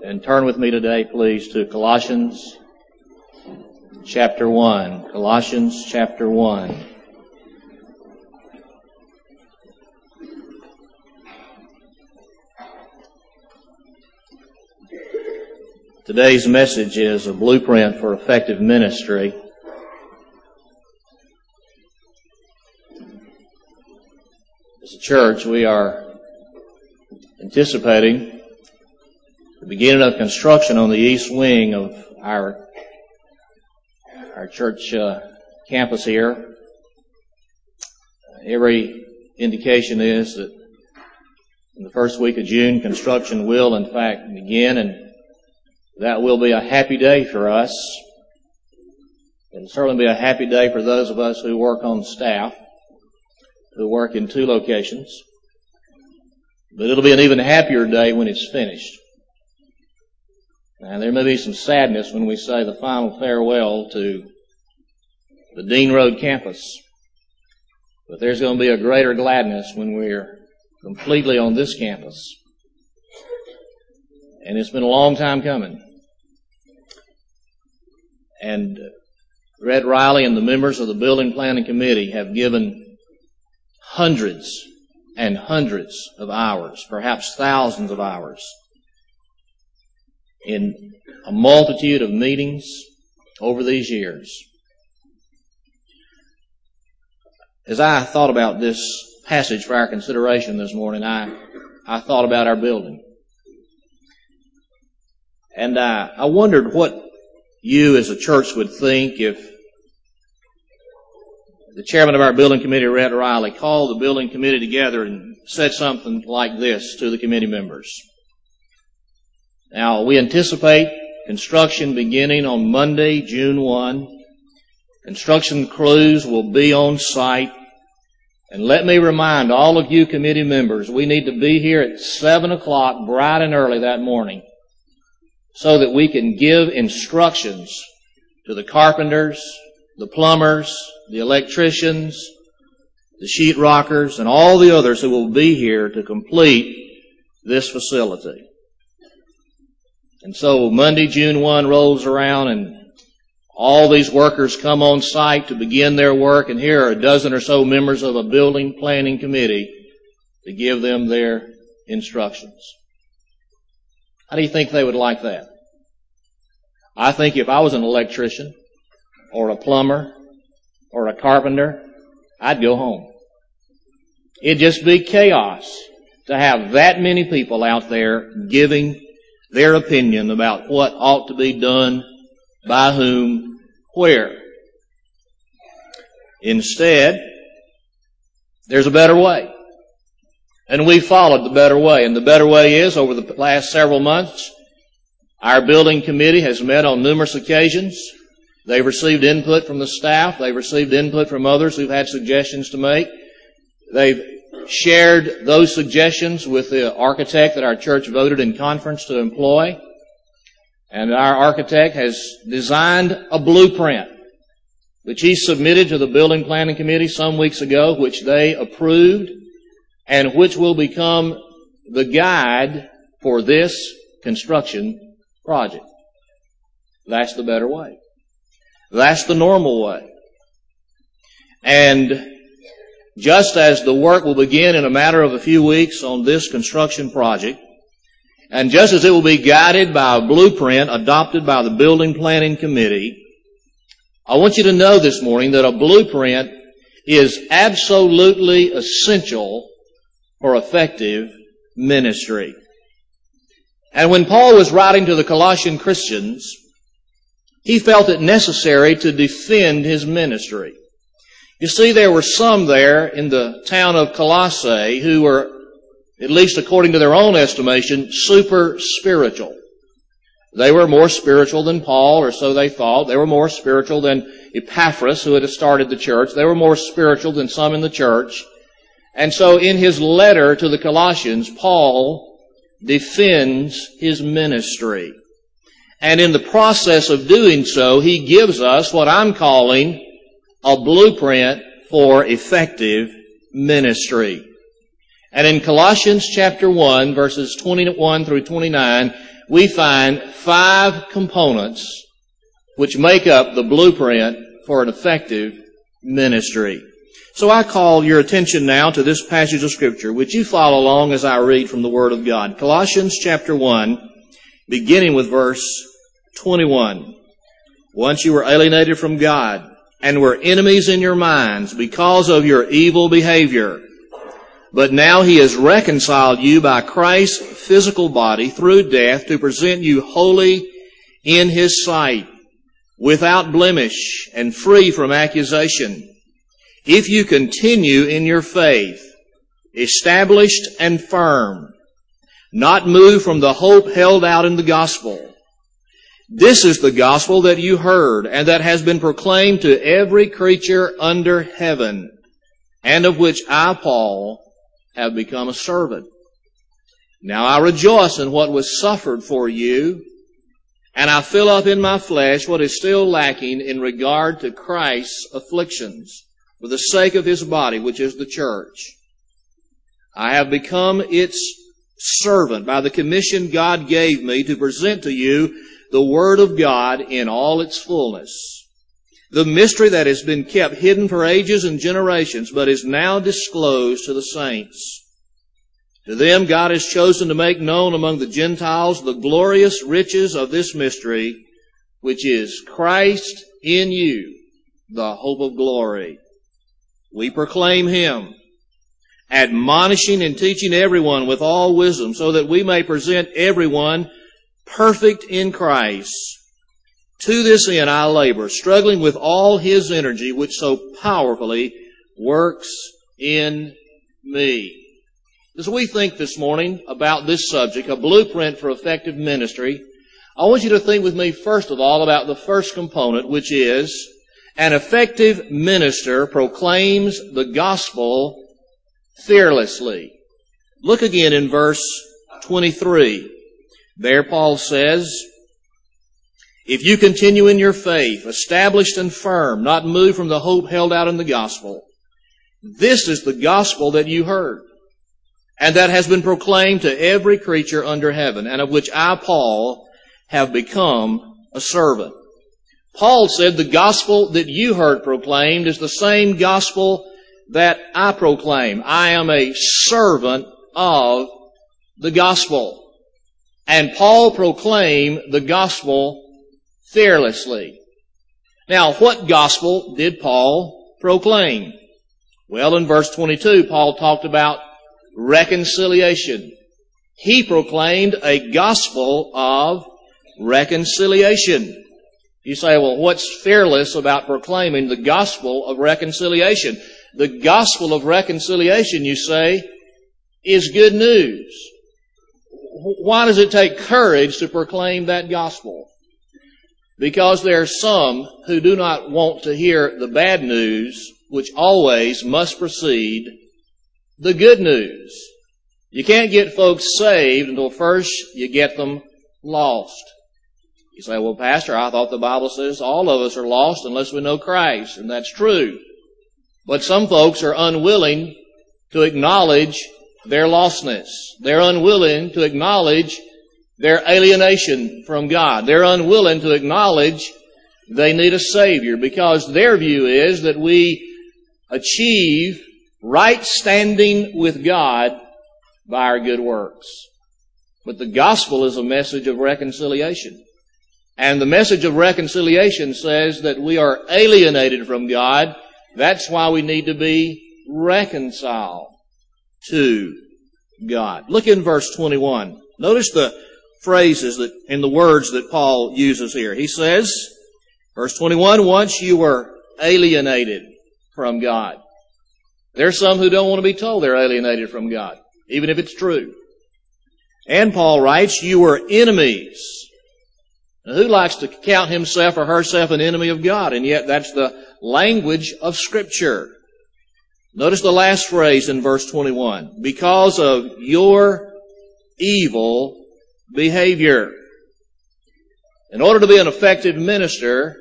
And turn with me today, please, to Colossians chapter 1. Colossians chapter 1. Today's message is a blueprint for effective ministry. As a church, we are anticipating the beginning of construction on the east wing of our church campus here. Every indication is that in the first week of June, construction will in fact begin, and that will be a happy day for us. It'll certainly be a happy day for those of us who work on staff, who work in two locations. But it'll be an even happier day when it's finished. Now, there may be some sadness when we say the final farewell to the Dean Road campus. But there's going to be a greater gladness when we're completely on this campus. And it's been a long time coming. And Red Riley and the members of the Building Planning Committee have given hundreds and hundreds of hours, perhaps thousands of hours, in a multitude of meetings over these years. As I thought about this passage for our consideration this morning, I thought about our building. And I wondered what you as a church would think if the chairman of our building committee, Red Riley, called the building committee together and said something like this to the committee members. Now, we anticipate construction beginning on Monday, June 1. Construction crews will be on site. And let me remind all of you committee members, we need to be here at 7 o'clock bright and early that morning so that we can give instructions to the carpenters, the plumbers, the electricians, the sheetrockers, and all the others who will be here to complete this facility. And so Monday, June 1 rolls around and all these workers come on site to begin their work, and here are a dozen or so members of a building planning committee to give them their instructions. How do you think they would like that? I think if I was an electrician or a plumber or a carpenter, I'd go home. It'd just be chaos to have that many people out there giving their opinion about what ought to be done, by whom, where. Instead, there's a better way. And we followed the better way. And the better way is, over the last several months, our building committee has met on numerous occasions. They've received input from the staff. They've received input from others who've had suggestions to make. They've shared those suggestions with the architect that our church voted in conference to employ. And our architect has designed a blueprint, which he submitted to the Building Planning Committee some weeks ago, which they approved, and which will become the guide for this construction project. That's the better way. That's the normal way. And just as the work will begin in a matter of a few weeks on this construction project, and just as it will be guided by a blueprint adopted by the Building Planning Committee, I want you to know this morning that a blueprint is absolutely essential for effective ministry. And when Paul was writing to the Colossian Christians, he felt it necessary to defend his ministry. You see, there were some there in the town of Colossae who were, at least according to their own estimation, super spiritual. They were more spiritual than Paul, or so they thought. They were more spiritual than Epaphras, who had started the church. They were more spiritual than some in the church. And so in his letter to the Colossians, Paul defends his ministry. And in the process of doing so, he gives us what I'm calling a blueprint for effective ministry. And in Colossians chapter 1, verses 21 through 29, we find 5 components which make up the blueprint for an effective ministry. So I call your attention now to this passage of Scripture. Would you follow along as I read from the Word of God? Colossians chapter 1, beginning with verse 21. Once you were alienated from God and were enemies in your minds because of your evil behavior. But now He has reconciled you by Christ's physical body through death to present you holy in His sight, without blemish and free from accusation. If you continue in your faith, established and firm, not moved from the hope held out in the gospel. This is the gospel that you heard and that has been proclaimed to every creature under heaven, and of which I, Paul, have become a servant. Now I rejoice in what was suffered for you, and I fill up in my flesh what is still lacking in regard to Christ's afflictions, for the sake of His body, which is the church. I have become its servant by the commission God gave me to present to you the Word of God in all its fullness. The mystery that has been kept hidden for ages and generations, but is now disclosed to the saints. To them God has chosen to make known among the Gentiles the glorious riches of this mystery, which is Christ in you, the hope of glory. We proclaim Him, admonishing and teaching everyone with all wisdom, so that we may present everyone perfect in Christ. To this end I labor, struggling with all His energy, which so powerfully works in me. As we think this morning about this subject, a blueprint for effective ministry, I want you to think with me first of all about the first component, which is an effective minister proclaims the gospel fearlessly. Look again in verse 23. There Paul says, if you continue in your faith, established and firm, not moved from the hope held out in the gospel, this is the gospel that you heard, and that has been proclaimed to every creature under heaven, and of which I, Paul, have become a servant. Paul said the gospel that you heard proclaimed is the same gospel that I proclaim. I am a servant of the gospel. And Paul proclaimed the gospel fearlessly. Now, what gospel did Paul proclaim? Well, in verse 22, Paul talked about reconciliation. He proclaimed a gospel of reconciliation. You say, well, what's fearless about proclaiming the gospel of reconciliation? The gospel of reconciliation, you say, is good news. Why does it take courage to proclaim that gospel? Because there are some who do not want to hear the bad news, which always must precede the good news. You can't get folks saved until first you get them lost. You say, well, Pastor, I thought the Bible says all of us are lost unless we know Christ. And that's true. But some folks are unwilling to acknowledge their lostness. They're unwilling to acknowledge their alienation from God. They're unwilling to acknowledge they need a Savior, because their view is that we achieve right standing with God by our good works. But the gospel is a message of reconciliation. And the message of reconciliation says that we are alienated from God. That's why we need to be reconciled to God. Look in verse 21. Notice the phrases that in the words that Paul uses here. He says, verse 21, once you were alienated from God. There's some who don't want to be told they're alienated from God, even if it's true. And Paul writes, you were enemies. Now, who likes to count himself or herself an enemy of God? And yet that's the language of Scripture. Notice the last phrase in verse 21. Because of your evil behavior. In order to be an effective minister,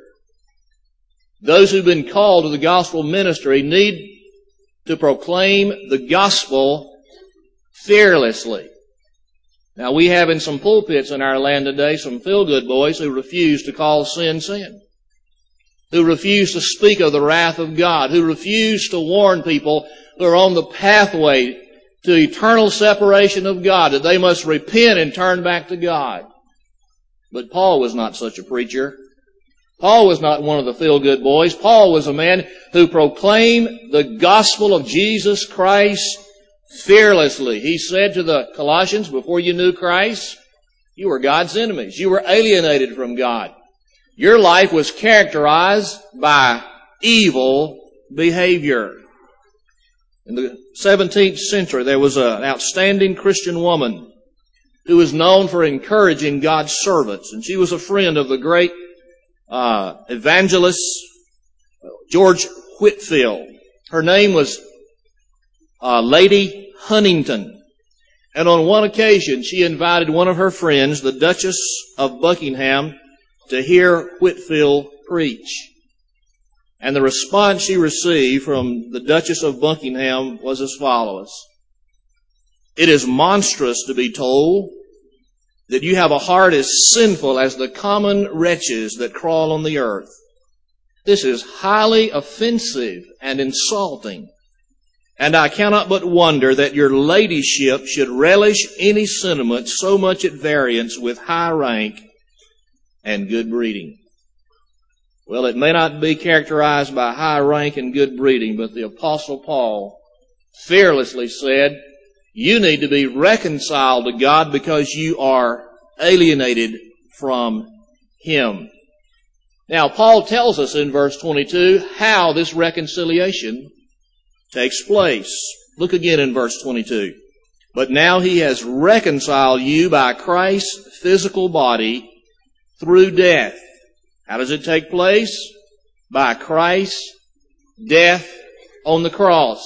those who've been called to the gospel ministry need to proclaim the gospel fearlessly. Now we have in some pulpits in our land today some feel-good boys who refuse to call sin, sin. Who refuse to speak of the wrath of God. Who refuse to warn people who are on the pathway to eternal separation of God, that they must repent and turn back to God. But Paul was not such a preacher. Paul was not one of the feel-good boys. Paul was a man who proclaimed the gospel of Jesus Christ fearlessly. He said to the Colossians, before you knew Christ, you were God's enemies. You were alienated from God. Your life was characterized by evil behavior. In the 17th century, there was an outstanding Christian woman who was known for encouraging God's servants. And she was a friend of the great evangelist George Whitefield. Her name was Lady Huntington. And on one occasion, she invited one of her friends, the Duchess of Buckingham, to hear Whitefield preach. And the response she received from the Duchess of Buckingham was as follows. It is monstrous to be told that you have a heart as sinful as the common wretches that crawl on the earth. This is highly offensive and insulting. And I cannot but wonder that your ladyship should relish any sentiment so much at variance with high rank and good breeding. Well, it may not be characterized by high rank and good breeding, but the Apostle Paul fearlessly said, you need to be reconciled to God because you are alienated from Him. Now, Paul tells us in verse 22 how this reconciliation takes place. Look again in verse 22. But now He has reconciled you by Christ's physical body through death. How does it take place? By Christ's death on the cross.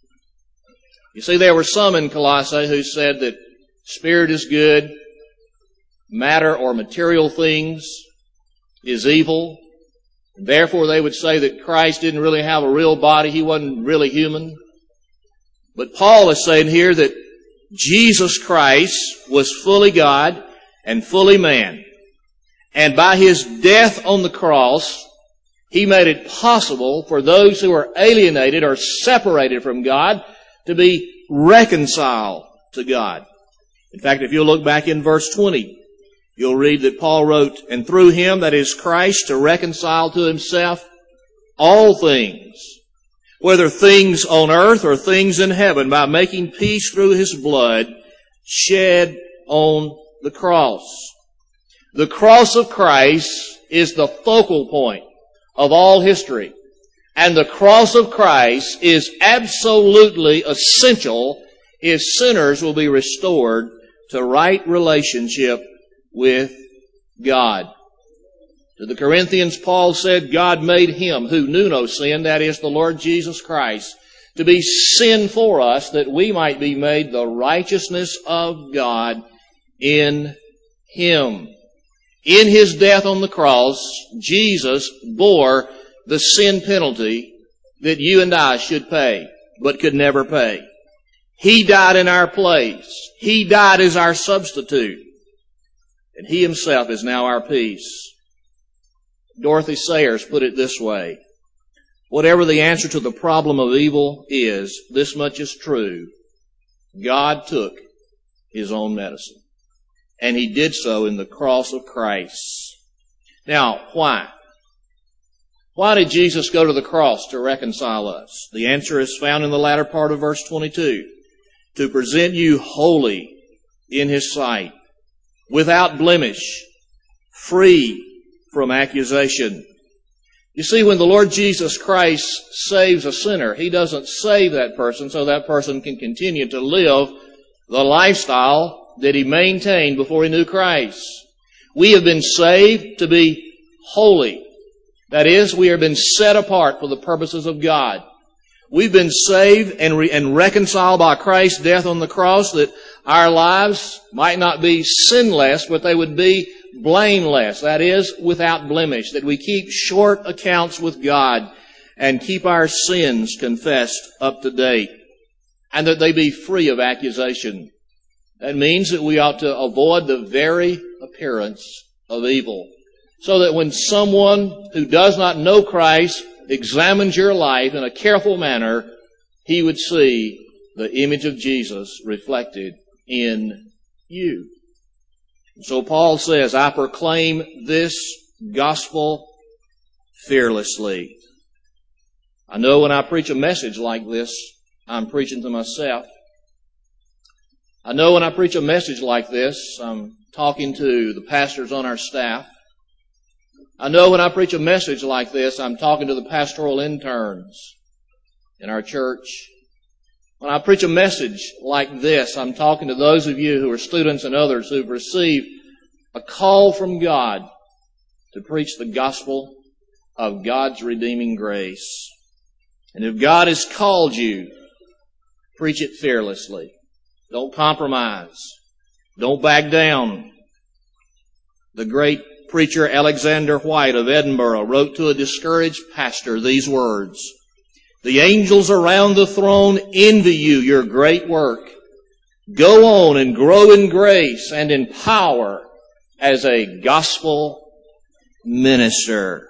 You see, there were some in Colossae who said that spirit is good, matter or material things is evil. Therefore, they would say that Christ didn't really have a real body. He wasn't really human. But Paul is saying here that Jesus Christ was fully God and fully man. And by His death on the cross, He made it possible for those who are alienated or separated from God to be reconciled to God. In fact, if you'll look back in verse 20, you'll read that Paul wrote, and through Him, that is Christ, to reconcile to Himself all things, whether things on earth or things in heaven, by making peace through His blood shed on the cross. The cross of Christ is the focal point of all history. And the cross of Christ is absolutely essential if sinners will be restored to right relationship with God. To the Corinthians, Paul said, God made Him who knew no sin, that is the Lord Jesus Christ, to be sin for us, that we might be made the righteousness of God in Him. In His death on the cross, Jesus bore the sin penalty that you and I should pay, but could never pay. He died in our place. He died as our substitute. And He Himself is now our peace. Dorothy Sayers put it this way. Whatever the answer to the problem of evil is, this much is true. God took His own medicine. And He did so in the cross of Christ. Now, why? Why did Jesus go to the cross to reconcile us? The answer is found in the latter part of verse 22. To present you holy in His sight, without blemish, free from accusation. You see, when the Lord Jesus Christ saves a sinner, He doesn't save that person so that person can continue to live the lifestyle that he maintained before he knew Christ. We have been saved to be holy. That is, we have been set apart for the purposes of God. We've been saved and reconciled by Christ's death on the cross, that our lives might not be sinless, but they would be blameless. That is, without blemish. That we keep short accounts with God and keep our sins confessed up to date. and that they be free of accusation. That means that we ought to avoid the very appearance of evil, so that when someone who does not know Christ examines your life in a careful manner, he would see the image of Jesus reflected in you. So Paul says, I proclaim this gospel fearlessly. I know when I preach a message like this, I'm preaching to myself. I know when I preach a message like this, I'm talking to the pastors on our staff. I know when I preach a message like this, I'm talking to the pastoral interns in our church. When I preach a message like this, I'm talking to those of you who are students and others who've received a call from God to preach the gospel of God's redeeming grace. And if God has called you, preach it fearlessly. Don't compromise. Don't back down. The great preacher Alexander White of Edinburgh wrote to a discouraged pastor these words, the angels around the throne envy you, your great work. Go on and grow in grace and in power as a gospel minister.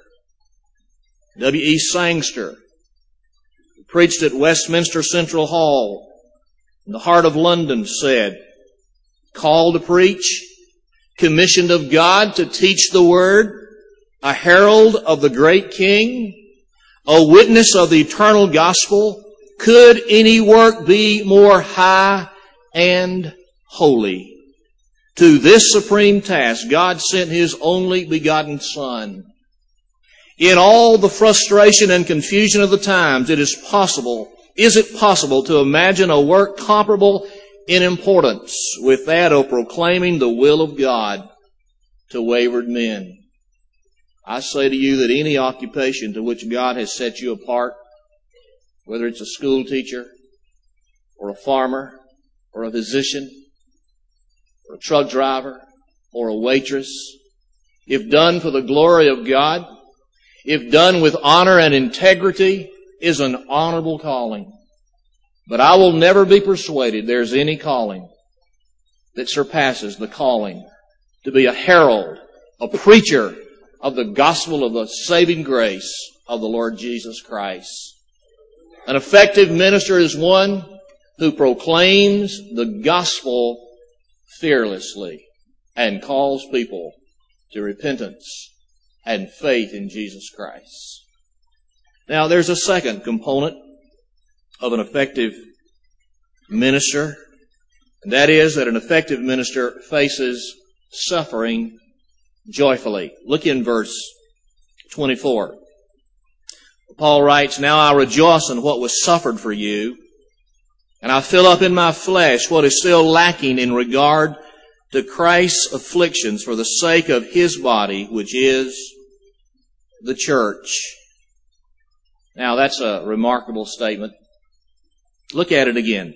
W.E. Sangster, who preached at Westminster Central Hall in the heart of London, said, called to preach, commissioned of God to teach the word, a herald of the great King, a witness of the eternal gospel, could any work be more high and holy? To this supreme task, God sent His only begotten Son. In all the frustration and confusion of the times, is it possible to imagine a work comparable in importance with that of proclaiming the will of God to wayward men? I say to you that any occupation to which God has set you apart, whether it's a school teacher or a farmer or a physician or a truck driver or a waitress, if done for the glory of God, if done with honor and integrity, is an honorable calling. But I will never be persuaded there's any calling that surpasses the calling to be a herald, a preacher of the gospel of the saving grace of the Lord Jesus Christ. An effective minister is one who proclaims the gospel fearlessly and calls people to repentance and faith in Jesus Christ. Now, there's a second component of an effective minister, and that is that an effective minister faces suffering joyfully. Look in verse 24. Paul writes, now I rejoice in what was suffered for you, and I fill up in my flesh what is still lacking in regard to Christ's afflictions for the sake of His body, which is the church. Now that's a remarkable statement. Look at it again.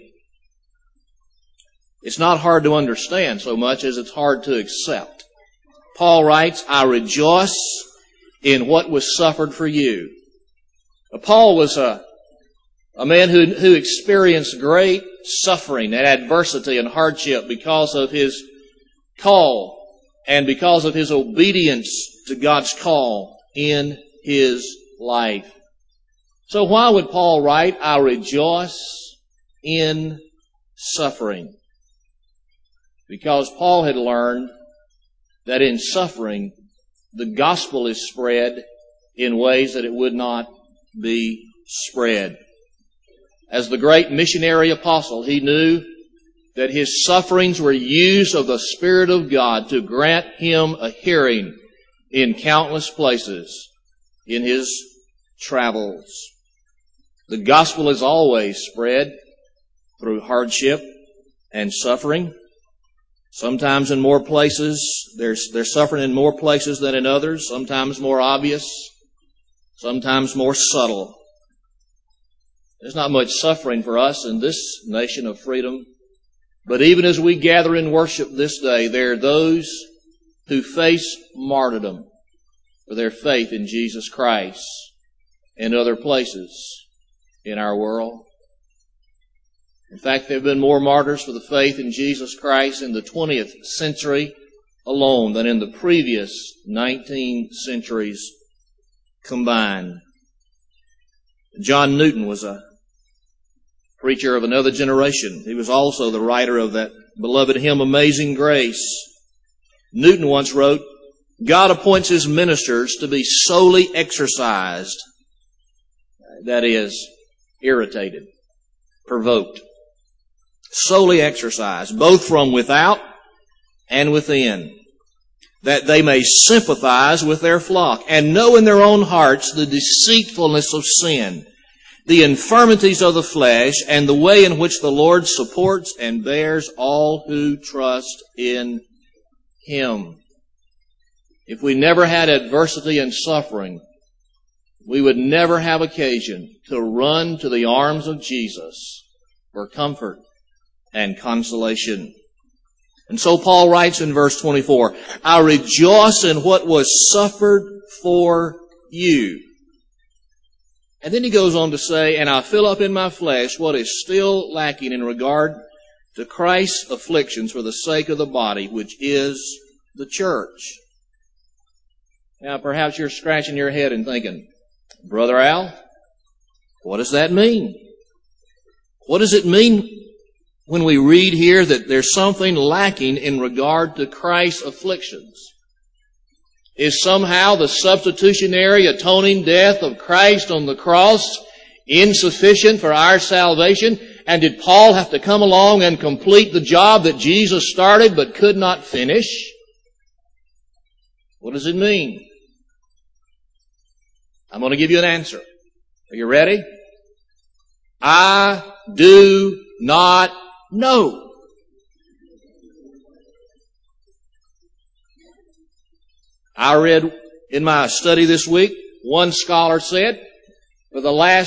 It's not hard to understand so much as it's hard to accept. Paul writes, I rejoice in what was suffered for you. Now, Paul was a man who experienced great suffering and adversity and hardship because of his call and because of his obedience to God's call in his life. So why would Paul write, I rejoice in suffering? Because Paul had learned that in suffering, the gospel is spread in ways that it would not be spread. As the great missionary apostle, he knew that his sufferings were used of the Spirit of God to grant him a hearing in countless places in his travels. The gospel is always spread through hardship and suffering. Sometimes in more places, there's suffering in more places than in others. Sometimes more obvious. Sometimes more subtle. There's not much suffering for us in this nation of freedom. But even as we gather in worship this day, there are those who face martyrdom for their faith in Jesus Christ in other places in our world. In fact, there have been more martyrs for the faith in Jesus Christ in the 20th century alone than in the previous 19 centuries combined. John Newton was a preacher of another generation. He was also the writer of that beloved hymn, Amazing Grace. Newton once wrote, God appoints His ministers to be solely exercised, that is, irritated, provoked, solely exercised, both from without and within, that they may sympathize with their flock and know in their own hearts the deceitfulness of sin, the infirmities of the flesh, and the way in which the Lord supports and bears all who trust in Him. If we never had adversity and suffering, we would never have occasion to run to the arms of Jesus for comfort and consolation. And so Paul writes in verse 24, I rejoice in what was suffered for you. And then he goes on to say, and I fill up in my flesh what is still lacking in regard to Christ's afflictions for the sake of the body, which is the church. Now perhaps you're scratching your head and thinking, Brother Al, what does that mean? What does it mean when we read here that there's something lacking in regard to Christ's afflictions? Is somehow the substitutionary atoning death of Christ on the cross insufficient for our salvation? And did Paul have to come along and complete the job that Jesus started but could not finish? What does it mean? I'm going to give you an answer. Are you ready? I do not know. I read in my study this week, one scholar said, for the last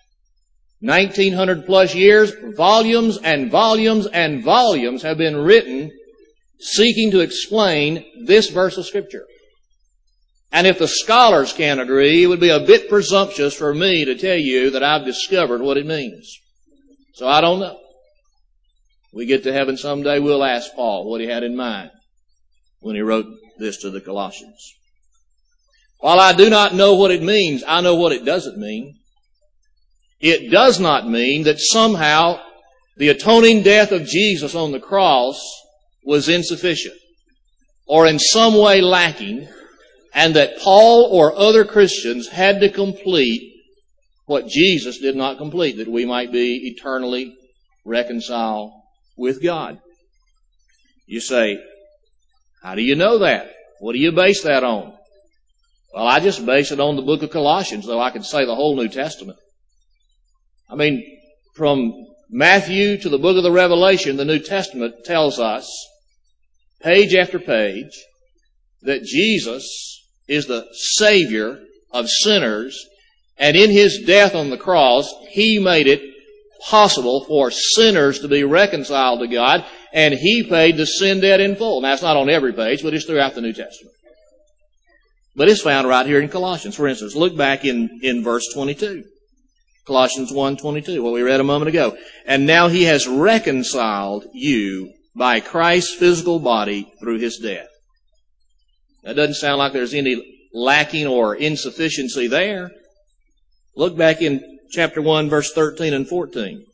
1900 plus years, volumes and volumes and volumes have been written seeking to explain this verse of Scripture. And if the scholars can't agree, it would be a bit presumptuous for me to tell you that I've discovered what it means. So I don't know. We get to heaven someday, we'll ask Paul what he had in mind when he wrote this to the Colossians. While I do not know what it means, I know what it doesn't mean. It does not mean that somehow the atoning death of Jesus on the cross was insufficient or in some way lacking, and that Paul or other Christians had to complete what Jesus did not complete, that we might be eternally reconciled with God. You say, how do you know that? What do you base that on? Well, I just base it on the book of Colossians, though I could say the whole New Testament. I mean, from Matthew to the book of the Revelation, the New Testament tells us, page after page, that Jesus is the Savior of sinners, and in His death on the cross, He made it possible for sinners to be reconciled to God, and He paid the sin debt in full. Now, it's not on every page, but it's throughout the New Testament. But it's found right here in Colossians. For instance, look back in verse 22. Colossians 1:22, what we read a moment ago. And now He has reconciled you by Christ's physical body through His death. That doesn't sound like there's any lacking or insufficiency there. Look back in chapter 1, verse 13 and 14.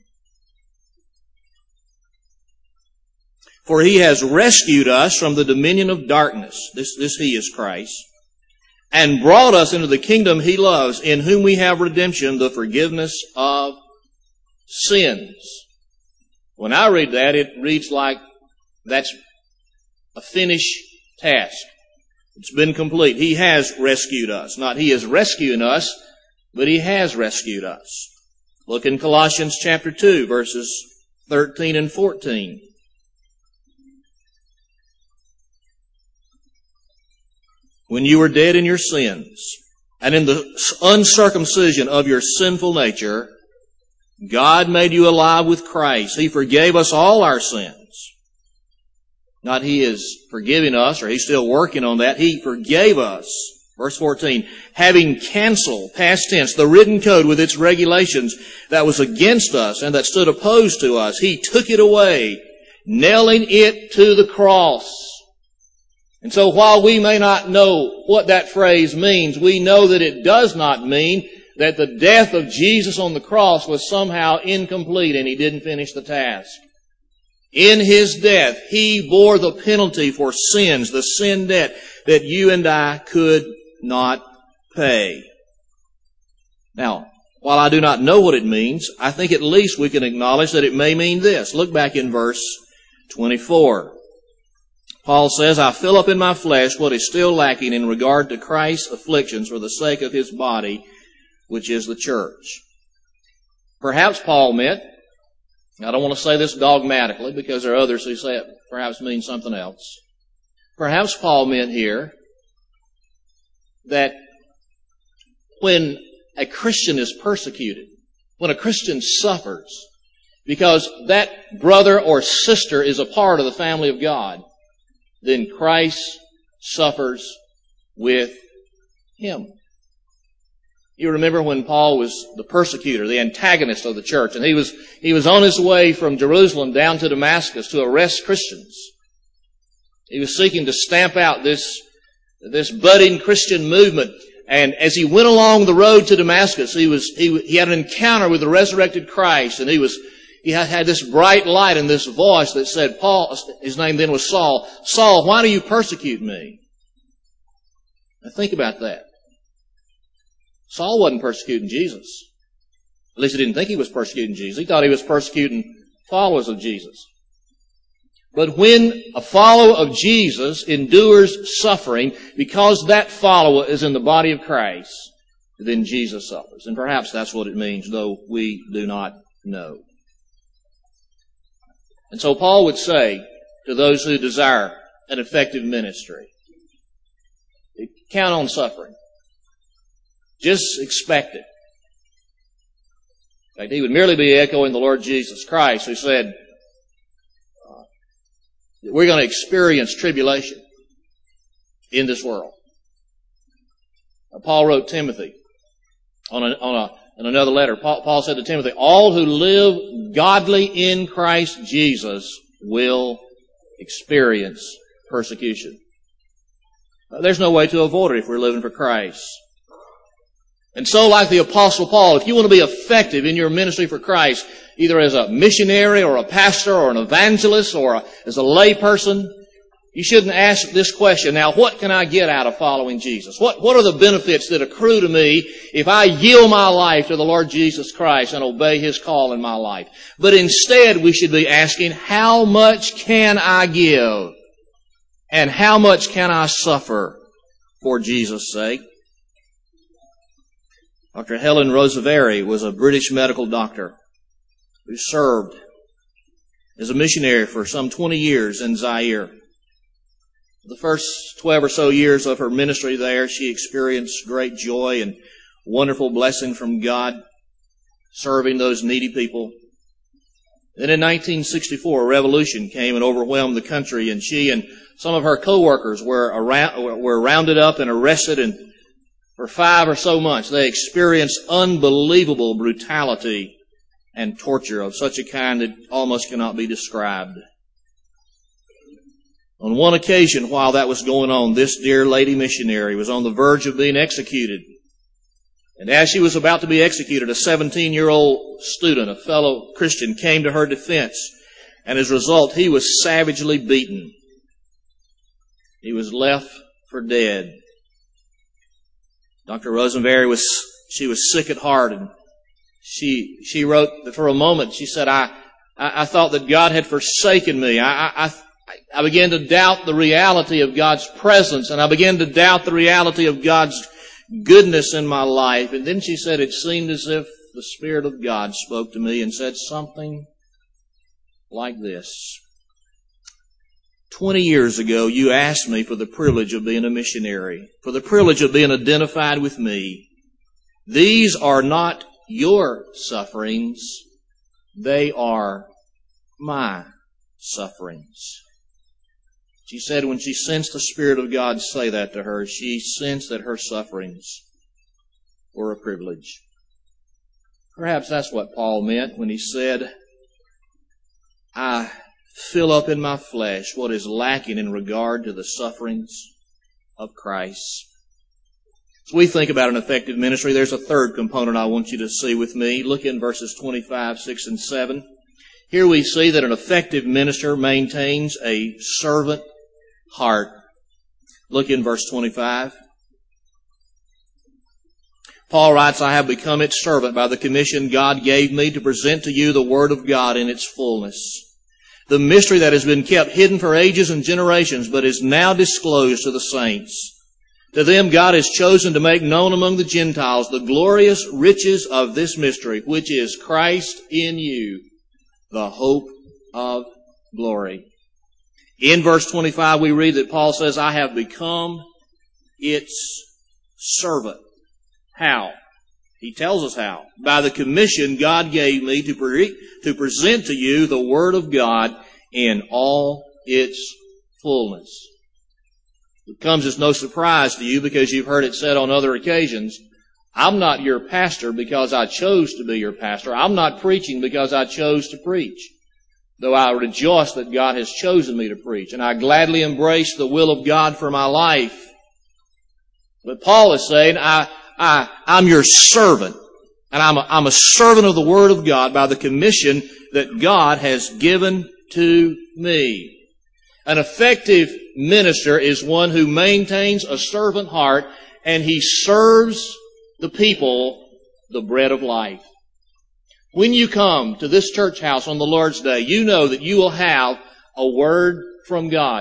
For He has rescued us from the dominion of darkness. This He is Christ. And brought us into the kingdom He loves, in whom we have redemption, the forgiveness of sins. When I read that, it reads like that's a finished task. It's been complete. He has rescued us. Not He is rescuing us, but He has rescued us. Look in Colossians chapter 2, verses 13 and 14. When you were dead in your sins, and in the uncircumcision of your sinful nature, God made you alive with Christ. He forgave us all our sins. Not He is forgiving us, or He's still working on that. He forgave us Verse 14, having canceled, past tense, the written code with its regulations that was against us and that stood opposed to us, He took it away, nailing it to the cross. And so while we may not know what that phrase means, we know that it does not mean that the death of Jesus on the cross was somehow incomplete and He didn't finish the task. In His death, He bore the penalty for sins, the sin debt that you and I could not pay. Now, while I do not know what it means, I think at least we can acknowledge that it may mean this. Look back in verse 24. Paul says, I fill up in my flesh what is still lacking in regard to Christ's afflictions for the sake of His body, which is the church. Perhaps Paul meant, I don't want to say this dogmatically because there are others who say it perhaps means something else. Perhaps Paul meant here that when a Christian is persecuted, when a Christian suffers, because that brother or sister is a part of the family of God, then Christ suffers with him. You remember when Paul was the persecutor, the antagonist of the church, and he was on his way from Jerusalem down to Damascus to arrest Christians. He was seeking to stamp out this budding Christian movement. And as he went along the road to Damascus, he had an encounter with the resurrected Christ, and he had this bright light and this voice that said, Paul, his name then was Saul, Saul, why do you persecute me? Now think about that. Saul wasn't persecuting Jesus. At least he didn't think he was persecuting Jesus. He thought he was persecuting followers of Jesus. But when a follower of Jesus endures suffering because that follower is in the body of Christ, then Jesus suffers. And perhaps that's what it means, though we do not know. And so Paul would say to those who desire an effective ministry, count on suffering. Just expect it. In fact, he would merely be echoing the Lord Jesus Christ, who said, we're going to experience tribulation in this world. Paul wrote Timothy in another letter. Paul said to Timothy, all who live godly in Christ Jesus will experience persecution. There's no way to avoid it if we're living for Christ. And so, like the Apostle Paul, if you want to be effective in your ministry for Christ, either as a missionary or a pastor or an evangelist or as a lay person, you shouldn't ask this question, now what can I get out of following Jesus? What are the benefits that accrue to me if I yield my life to the Lord Jesus Christ and obey His call in my life? But instead we should be asking, how much can I give? And how much can I suffer for Jesus' sake? Dr. Helen Roseveare was a British medical doctor who served as a missionary for some 20 years in Zaire. The first 12 or so years of her ministry there, she experienced great joy and wonderful blessing from God, serving those needy people. Then in 1964, a revolution came and overwhelmed the country, and she and some of her co-workers were rounded up and arrested, and for 5 or so months, they experienced unbelievable brutality and torture of such a kind that almost cannot be described. On one occasion, while that was going on, this dear lady missionary was on the verge of being executed. And as she was about to be executed, a 17-year-old student, a fellow Christian, came to her defense. And as a result, he was savagely beaten. He was left for dead. Dr. Roseveare was sick at heart, and she wrote that for a moment, she said, I thought that God had forsaken me. I began to doubt the reality of God's presence, and I began to doubt the reality of God's goodness in my life. And then she said, it seemed as if the Spirit of God spoke to me and said something like this. 20 years ago, you asked me for the privilege of being a missionary, for the privilege of being identified with me. These are not your sufferings. They are my sufferings. She said when she sensed the Spirit of God say that to her, she sensed that her sufferings were a privilege. Perhaps that's what Paul meant when he said, I fill up in my flesh what is lacking in regard to the sufferings of Christ. As we think about an effective ministry, there's a third component I want you to see with me. Look in verses 25, 6, and 7. Here we see that an effective minister maintains a servant heart. Look in verse 25. Paul writes, I have become its servant by the commission God gave me to present to you the Word of God in its fullness. The mystery that has been kept hidden for ages and generations, but is now disclosed to the saints. To them God has chosen to make known among the Gentiles the glorious riches of this mystery, which is Christ in you, the hope of glory. In verse 25 we read that Paul says, I have become its servant. How? He tells us how. By the commission God gave me to present to you the Word of God in all its fullness. It comes as no surprise to you because you've heard it said on other occasions, I'm not your pastor because I chose to be your pastor. I'm not preaching because I chose to preach. Though I rejoice that God has chosen me to preach, and I gladly embrace the will of God for my life. But Paul is saying, I'm your servant, and I'm a servant of the Word of God by the commission that God has given to me. An effective minister is one who maintains a servant heart, and he serves the people the bread of life. When you come to this church house on the Lord's Day, you know that you will have a word from God,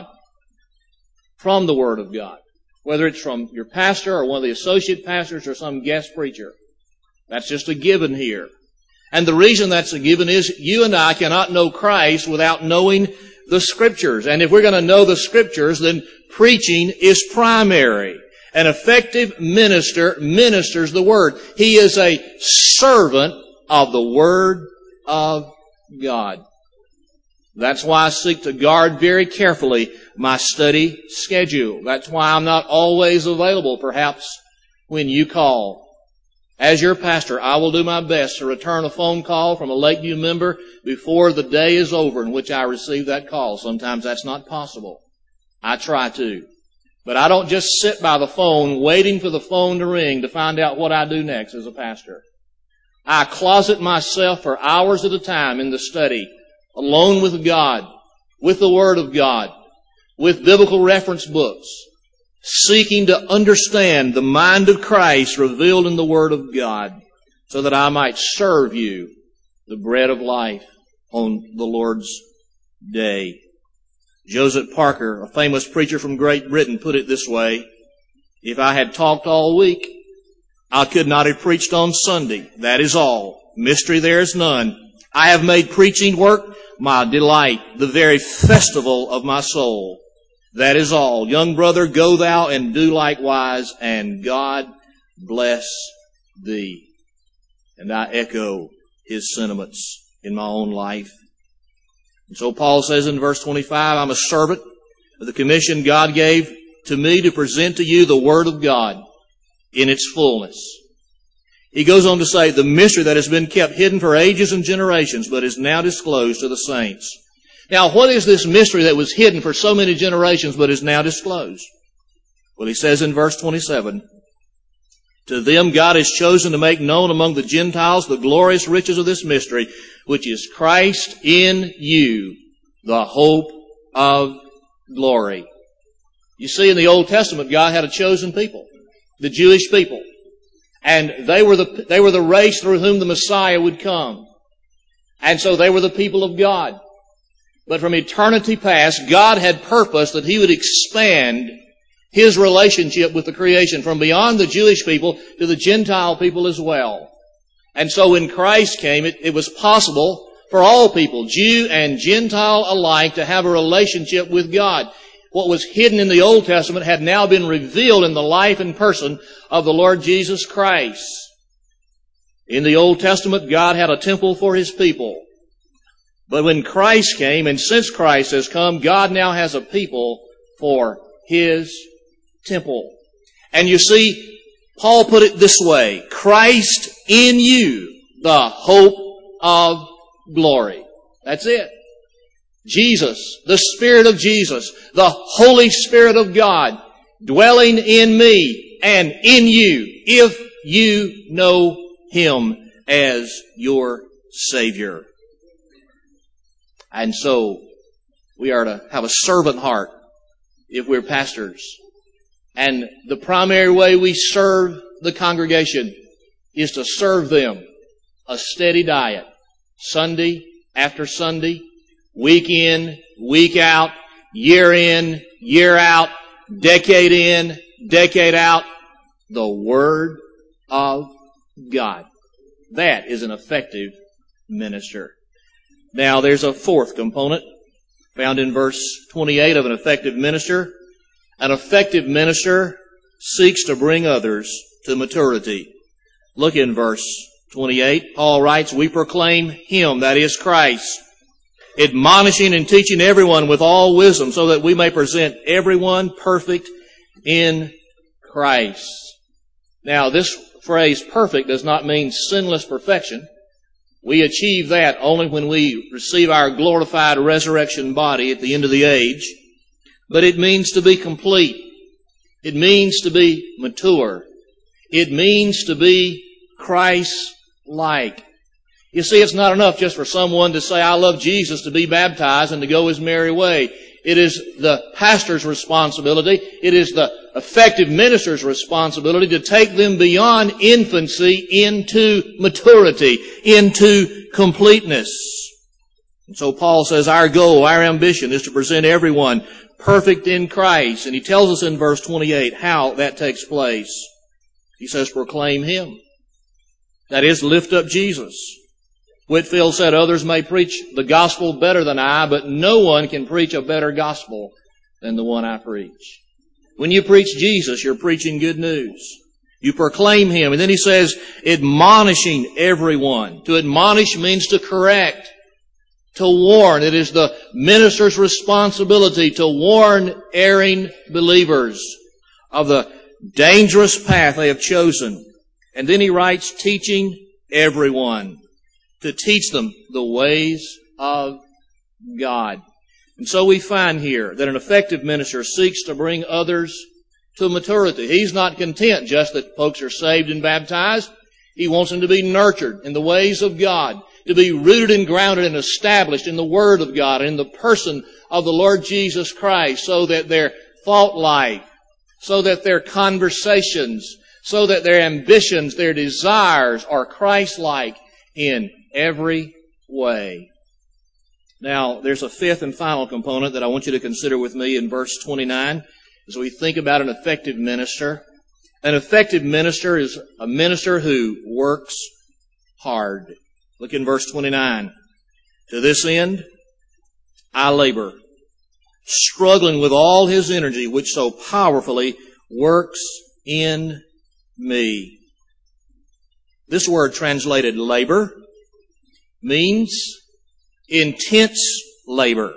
from the Word of God, whether it's from your pastor or one of the associate pastors or some guest preacher. That's just a given here. And the reason that's a given is you and I cannot know Christ without knowing the Scriptures. And if we're going to know the Scriptures, then preaching is primary. An effective minister ministers the Word. He is a servant of the Word of God. That's why I seek to guard very carefully my study schedule. That's why I'm not always available, perhaps, when you call. As your pastor, I will do my best to return a phone call from a Lakeview member before the day is over in which I receive that call. Sometimes that's not possible. I try to. But I don't just sit by the phone waiting for the phone to ring to find out what I do next as a pastor. I closet myself for hours at a time in the study, alone with God, with the Word of God, with biblical reference books, seeking to understand the mind of Christ revealed in the Word of God, so that I might serve you the bread of life on the Lord's day. Joseph Parker, a famous preacher from Great Britain, put it this way, if I had talked all week, I could not have preached on Sunday. That is all. Mystery there is none. I have made preaching work my delight, the very festival of my soul. That is all. Young brother, go thou and do likewise, and God bless thee. And I echo his sentiments in my own life. And so Paul says in verse 25, I'm a servant of the commission God gave to me to present to you the Word of God in its fullness. He goes on to say, the mystery that has been kept hidden for ages and generations, but is now disclosed to the saints. Now, what is this mystery that was hidden for so many generations, but is now disclosed? Well, he says in verse 27, to them God has chosen to make known among the Gentiles the glorious riches of this mystery, which is Christ in you, the hope of glory. You see, in the Old Testament, God had a chosen people, the Jewish people. And they were the race through whom the Messiah would come. And so they were the people of God. But from eternity past, God had purposed that He would expand His relationship with the creation from beyond the Jewish people to the Gentile people as well. And so when Christ came, it was possible for all people, Jew and Gentile alike, to have a relationship with God. What was hidden in the Old Testament had now been revealed in the life and person of the Lord Jesus Christ. In the Old Testament, God had a temple for His people. But when Christ came, and since Christ has come, God now has a people for His temple. And you see, Paul put it this way, Christ in you, the hope of glory. That's it. Jesus, the Spirit of Jesus, the Holy Spirit of God, dwelling in me and in you, if you know Him as your Savior. And so, we are to have a servant heart if we're pastors. And the primary way we serve the congregation is to serve them a steady diet, Sunday after Sunday, week in, week out, year in, year out, decade in, decade out, the Word of God. That is an effective minister. Now, there's a fourth component found in verse 28 of an effective minister. An effective minister seeks to bring others to maturity. Look in verse 28. Paul writes, we proclaim Him, that is Christ, admonishing and teaching everyone with all wisdom, so that we may present everyone perfect in Christ. Now, this phrase perfect does not mean sinless perfection. We achieve that only when we receive our glorified resurrection body at the end of the age. But it means to be complete. It means to be mature. It means to be Christ-like. You see, it's not enough just for someone to say, I love Jesus, to be baptized and to go his merry way. It is the pastor's responsibility. It is the effective minister's responsibility to take them beyond infancy into maturity, into completeness. And so Paul says our goal, our ambition is to present everyone perfect in Christ. And he tells us in verse 28 how that takes place. He says, proclaim Him. That is, lift up Jesus. Whitefield said, others may preach the gospel better than I, but no one can preach a better gospel than the one I preach. When you preach Jesus, you're preaching good news. You proclaim Him. And then he says, admonishing everyone. To admonish means to correct, to warn. It is the minister's responsibility to warn erring believers of the dangerous path they have chosen. And then he writes, teaching everyone. To teach them the ways of God. And so we find here that an effective minister seeks to bring others to maturity. He's not content just that folks are saved and baptized. He wants them to be nurtured in the ways of God, to be rooted and grounded and established in the Word of God and in the person of the Lord Jesus Christ, so that their thought life, so that their conversations, so that their ambitions, their desires are Christ-like in every way. Now, there's a fifth and final component that I want you to consider with me in verse 29 as we think about an effective minister. An effective minister is a minister who works hard. Look in verse 29. To this end, I labor, struggling with all his energy, which so powerfully works in me. This word translated labor means intense labor.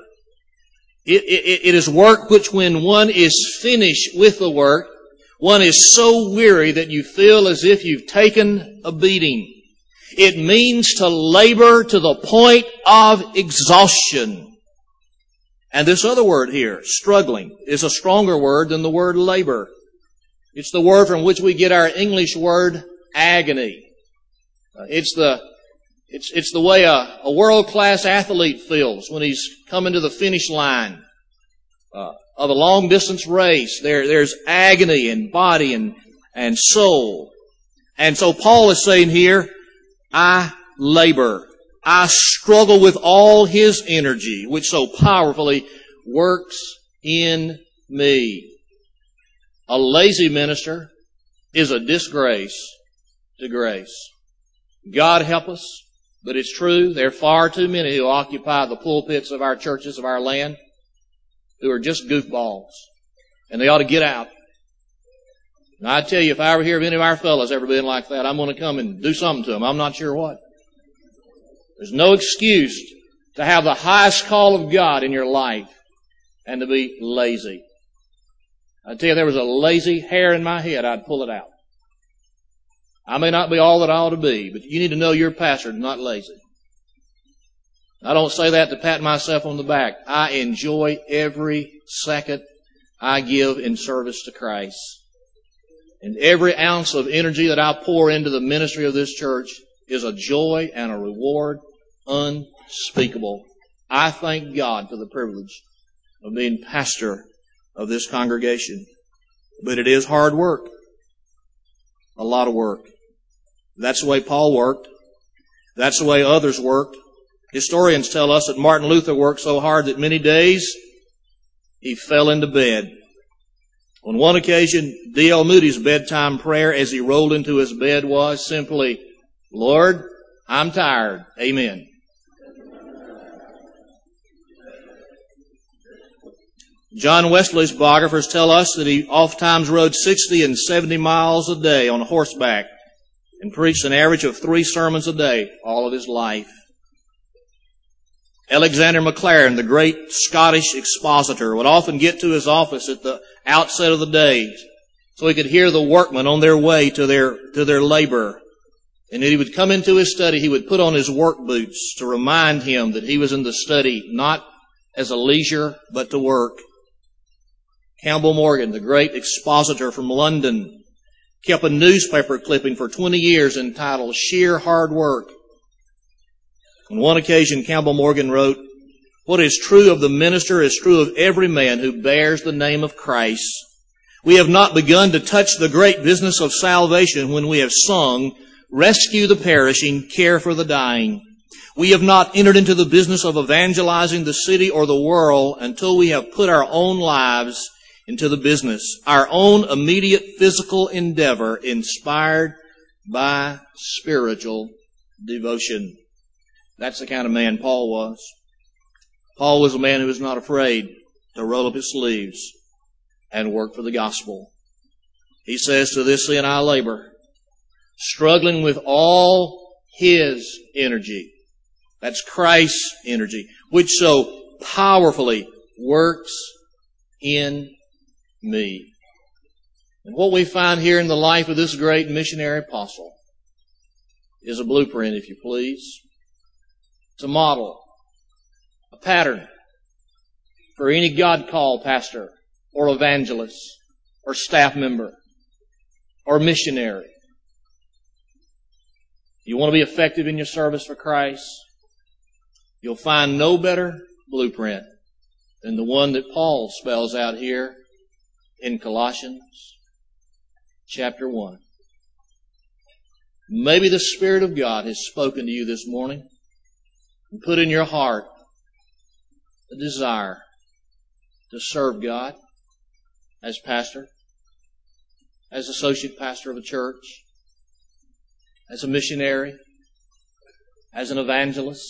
It is work which, when one is finished with the work, one is so weary that you feel as if you've taken a beating. It means to labor to the point of exhaustion. And this other word here, struggling, is a stronger word than the word labor. It's the word from which we get our English word agony. It's the way a world-class athlete feels when he's coming to the finish line of a long-distance race. There's agony in body and soul. And so Paul is saying here, I labor. I struggle with all his energy, which so powerfully works in me. A lazy minister is a disgrace to grace. God help us, but it's true, there are far too many who occupy the pulpits of our churches, of our land, who are just goofballs. And they ought to get out. And I tell you, if I ever hear of any of our fellows ever being like that, I'm going to come and do something to them. I'm not sure what. There's no excuse to have the highest call of God in your life and to be lazy. I tell you, there was a lazy hair in my head, I'd pull it out. I may not be all that I ought to be, but you need to know your pastor is not lazy. I don't say that to pat myself on the back. I enjoy every second I give in service to Christ. And every ounce of energy that I pour into the ministry of this church is a joy and a reward unspeakable. I thank God for the privilege of being pastor of this congregation. But it is hard work. A lot of work. That's the way Paul worked. That's the way others worked. Historians tell us that Martin Luther worked so hard that many days he fell into bed. On one occasion, D.L. Moody's bedtime prayer as he rolled into his bed was simply, Lord, I'm tired. Amen. John Wesley's biographers tell us that he oftentimes rode 60 and 70 miles a day on horseback and preached an average of 3 sermons a day all of his life. Alexander MacLaren, the great Scottish expositor, would often get to his office at the outset of the day so he could hear the workmen on their way to their labor. And when he would come into his study, he would put on his work boots to remind him that he was in the study not as a leisure but to work. Campbell Morgan, the great expositor from London, kept a newspaper clipping for 20 years entitled Sheer Hard Work. On one occasion, Campbell Morgan wrote, What is true of the minister is true of every man who bears the name of Christ. We have not begun to touch the great business of salvation when we have sung, Rescue the perishing, care for the dying. We have not entered into the business of evangelizing the city or the world until we have put our own lives into the business, our own immediate physical endeavor inspired by spiritual devotion. That's the kind of man Paul was. Paul was a man who was not afraid to roll up his sleeves and work for the gospel. He says, to this end I labor, struggling with all his energy. That's Christ's energy, which so powerfully works in me. And what we find here in the life of this great missionary apostle is a blueprint, if you please. It's a model, a pattern for any God-called pastor or evangelist or staff member or missionary. You want to be effective in your service for Christ? You'll find no better blueprint than the one that Paul spells out here in Colossians chapter 1. Maybe the Spirit of God has spoken to you this morning and put in your heart a desire to serve God as pastor, as associate pastor of a church, as a missionary, as an evangelist.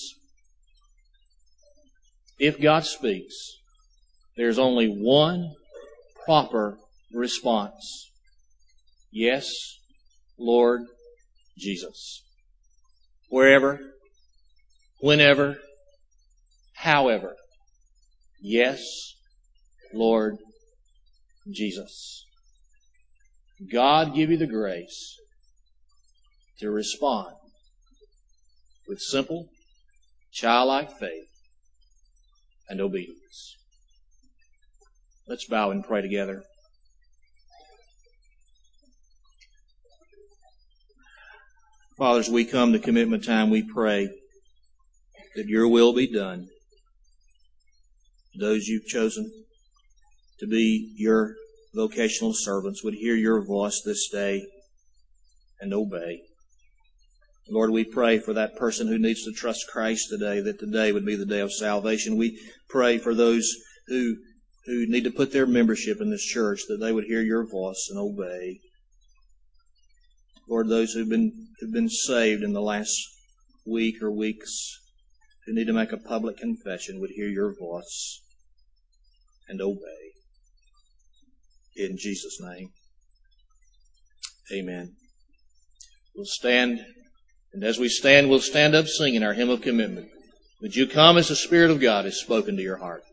If God speaks, there's only one proper response. Yes, Lord Jesus. Wherever, whenever, however. Yes, Lord Jesus. God give you the grace to respond with simple, childlike faith and obedience. Let's bow and pray together. Father, as we come to commitment time, we pray that your will be done. Those you've chosen to be your vocational servants would hear your voice this day and obey. Lord, we pray for that person who needs to trust Christ today, that today would be the day of salvation. We pray for those who need to put their membership in this church, that they would hear your voice and obey. Lord, those who've been saved in the last week or weeks, who need to make a public confession, would hear your voice and obey. In Jesus' name, amen. We'll stand, and as we stand, we'll stand up singing our hymn of commitment. Would you come as the Spirit of God has spoken to your heart?